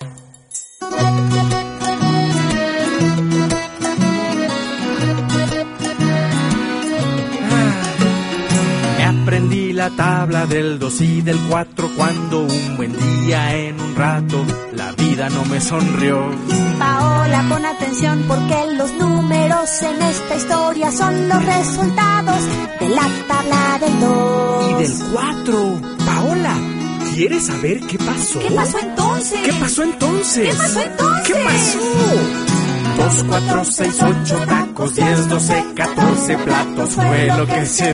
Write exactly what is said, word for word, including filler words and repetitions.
Aprendí la tabla del dos y del cuatro cuando un buen día en un rato la vida no me sonrió. Paola, pon atención porque los números en esta historia son los resultados de la tabla del dos. Y del cuatro. Paola, ¿quieres saber qué pasó? ¿Qué pasó entonces? ¿Qué pasó entonces? ¿Qué pasó entonces? ¿Qué pasó? Dos, cuatro, seis, ocho tacos, diez, doce, catorce platos fue lo que se